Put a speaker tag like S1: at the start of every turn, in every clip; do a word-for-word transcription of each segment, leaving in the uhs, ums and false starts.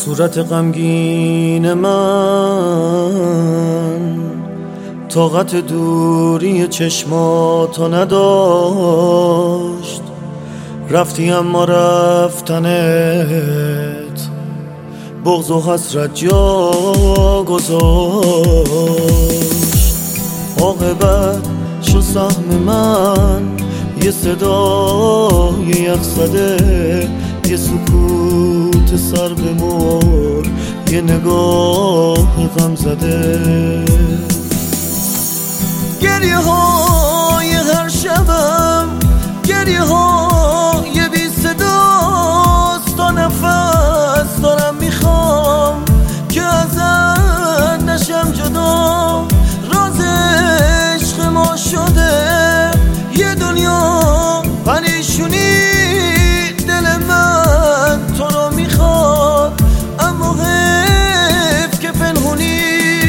S1: صورت غمگین من طاقت دوری چشماتو نداشت، رفتی اما رفتنت بغض و حسرت جا گذاشت. عاقبت شو سهم من یه صدای یخ زده، یه سکوت سر بمر، یه نگاه غم زده. گریه های هر شبم گریه های بی صداست، تا نفس دارم میخوام که ازت نشم جدا. راز عشق ما شده یه دنیا پریشونی، دل من تو رو میخواد اما حیف که پنهونی.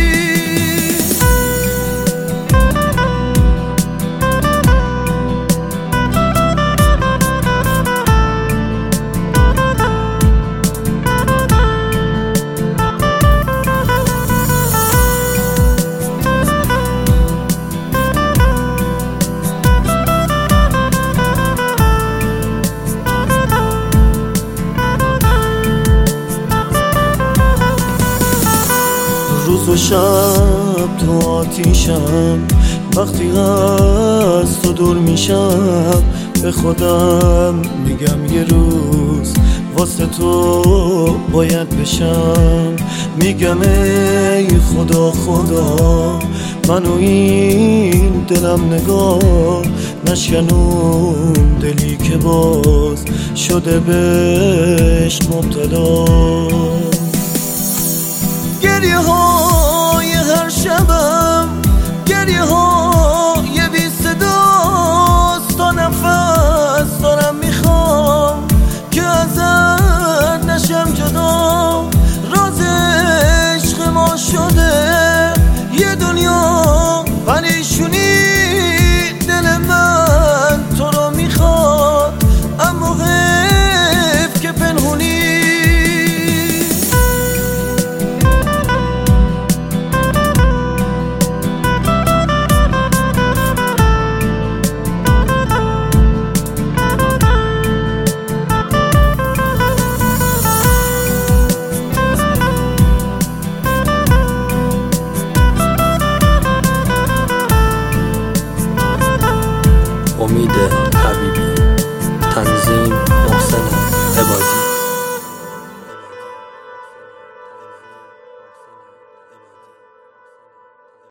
S1: روز و شب تو آتیشم، وقتی از تو دور میشم به خودم میگم یه روز واسه تو باید بشم. میگم ای خدا خدا منو این دلم نگاه نشکنون، دلی که باز شده بهش مبتلا. گریه های هر شبم گریه های